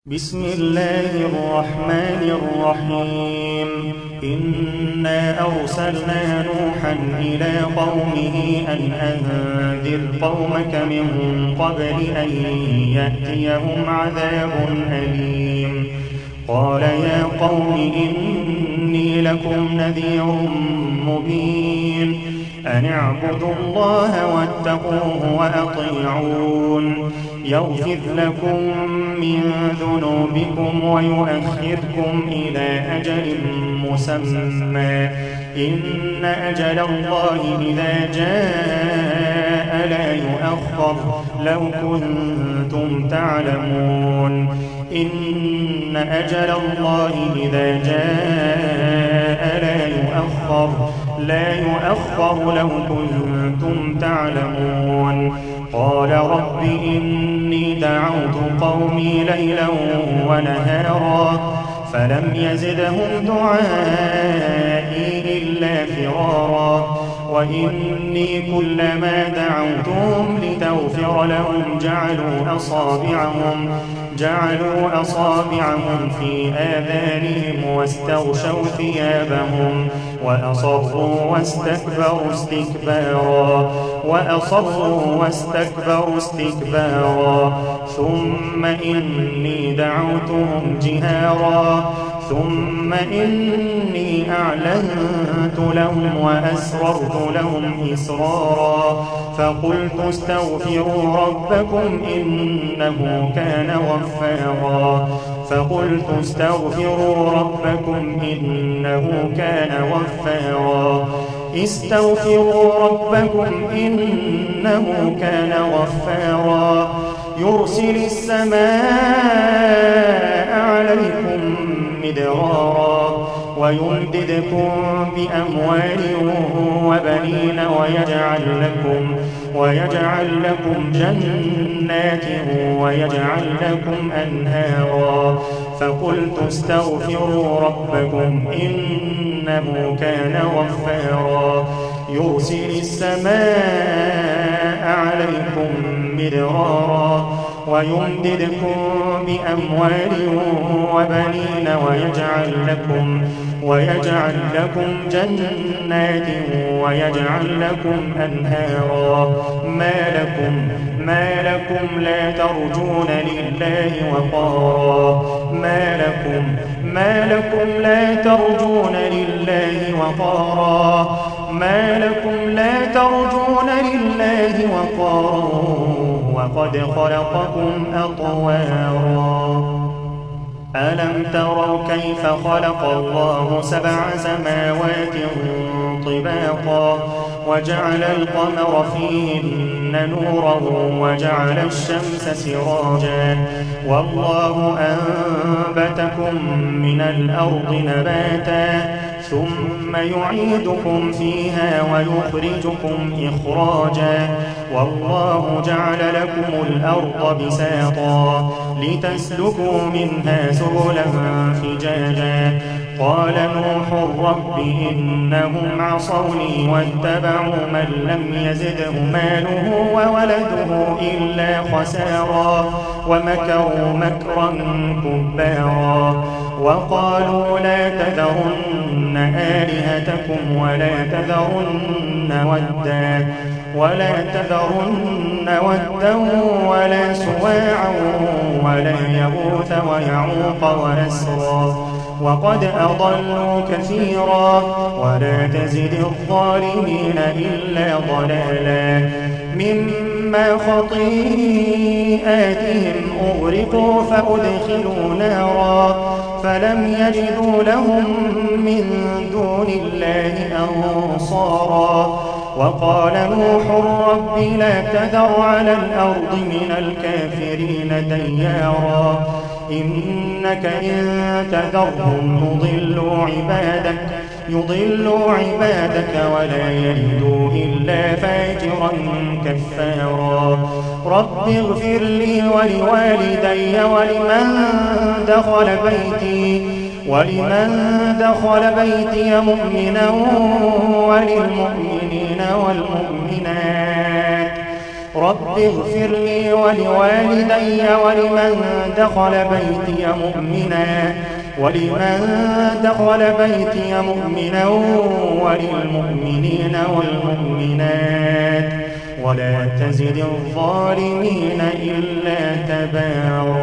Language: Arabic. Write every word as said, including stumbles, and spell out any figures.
بسم الله الرحمن الرحيم إنا أرسلنا نوحا إلى قومه أن أنذر قومك من قبل أن يأتيهم عذاب أليم. قال يا قوم إني لكم نذير مبين أن اعبدوا الله واتقوه وأطيعون يغفر لكم من ذنوبكم ويؤخركم إلى أجل مسمى إن أجل الله إذا جاء لا يؤخر لو كنتم تعلمون إن أجل الله إذا جاء لا يؤخر لا يؤخر لو كنتم تعلمون. قال رب إني دعوت قومي ليلا ونهارا فلم يزدهم دعائي إلا فرارا وإني كلما دعوتهم لتغفر لهم جعلوا أصابعهم جعلوا أصابعهم في آذانهم واستغشوا ثيابهم وأصروا واستكبروا استكبارا وأصروا واستكبروا استكبارا ثم إني دعوتهم جهارا ثم إني أعلنت لهم وأسررت لهم إسرارا فقلت استغفروا ربكم إنه كان غفارا فقلت استغفروا ربكم إنه كان غفارا استغفروا ربكم إنه كان غفارا يرسل السماء عليكم مدرارا ويمددكم بأموال وبنين ويجعل لكم ويجعل لكم جنات ويجعل لكم أنهارا فقلت استغفروا ربكم إنه كان غفارا يرسل السماء عليكم مدرارا ويمددكم بأموال وبنين ويجعل لكم ويجعل لكم جنات ويجعل لكم أنهارا ما لكم ما لكم لا ترجون لله وقارا ما لكم ما لكم لا ترجون لله وقارا ما لكم لا ترجون لله وقارا وقد خلقكم أطوارا ألم تروا كيف خلق الله سبع سماوات طباقا وجعل القمر فيهن نورا وجعل الشمس سراجا والله أنبتكم من الأرض نباتا ثم يعيدكم فيها ويخرجكم إخراجا والله جعل لكم الأرض بساطا لتسلكوا منها سبلا فجاجا قال نوح رب إنهم عصوني واتبعوا من لم يزده ماله وولده إلا خسارا ومكروا مكرا كبارا وقالوا لا تذرن آلهتكم ولا تذرن ودا ولا تذرن ودا ولا سواعا ولا يغوث ويعوق ونسرا وقد أضلوا كثيرا ولا تزد الظالمين إلا ضلالا مما خطيئاتهم أغرقوا فأدخلوا نارا فلم يجدوا لهم من دون الله أنصارا وقال نوح رب لا تذر على الأرض من الكافرين ديارا إنك إن تذرهم يضلوا عبادك يضلوا عبادك ولا يلدوا إلا فاجرا كفارا رب اغفر لي ولوالدي ولمن دخل بيتي ولمن دخل بيتي مؤمنا وللمؤمنين والمؤمنات رب اغفر لي ولوالدي ولمن دخل بيتي مؤمنا ولمن دخل بيتي مؤمنا وللمؤمنين والمؤمنات ولا تزد الظالمين إلا تبارا.